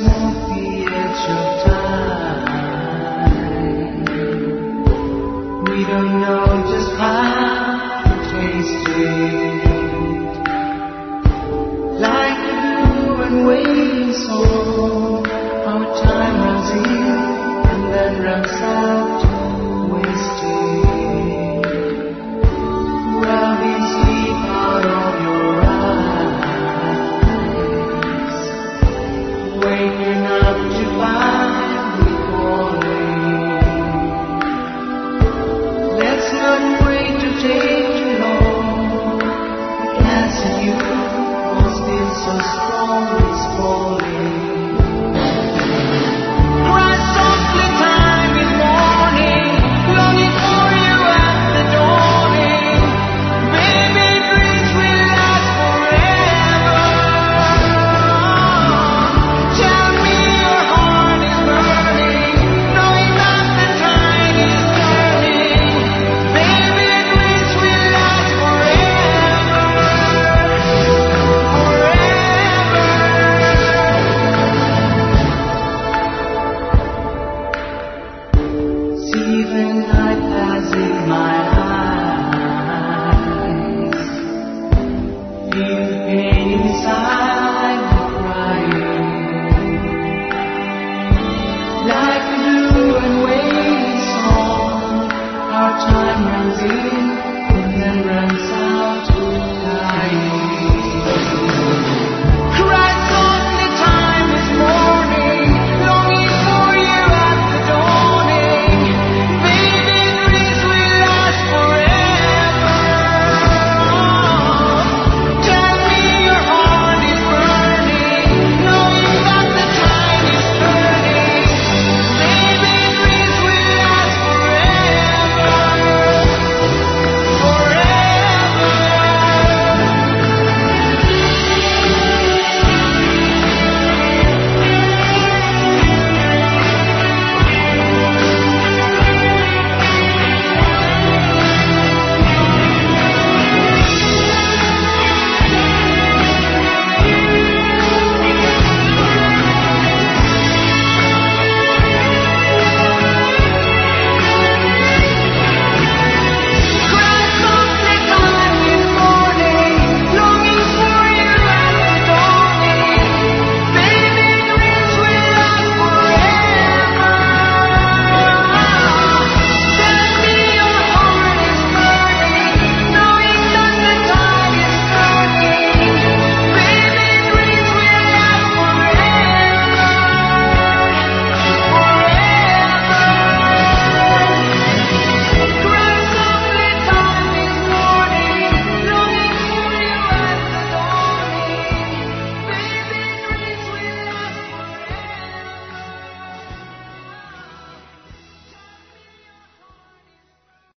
smoke the edge of time. We don't know just how to taste it. Like a blue and waiting song, our time runs in and then runs out, wasted. Rubbing sleep out of your eyes, waking up to find me calling. Let's not wait to take too long. The cancer you was still so strong, it's falling. Cry softly, time is morning, longing for you at the dawning. Baby, dreams will last forever. Tell me your heart is burning, knowing that the tide is turning. Baby, dreams will last forever, forever. See the night pass in my eyes. Feel the pain inside me crying. Like a blue and waiting song, our time runs in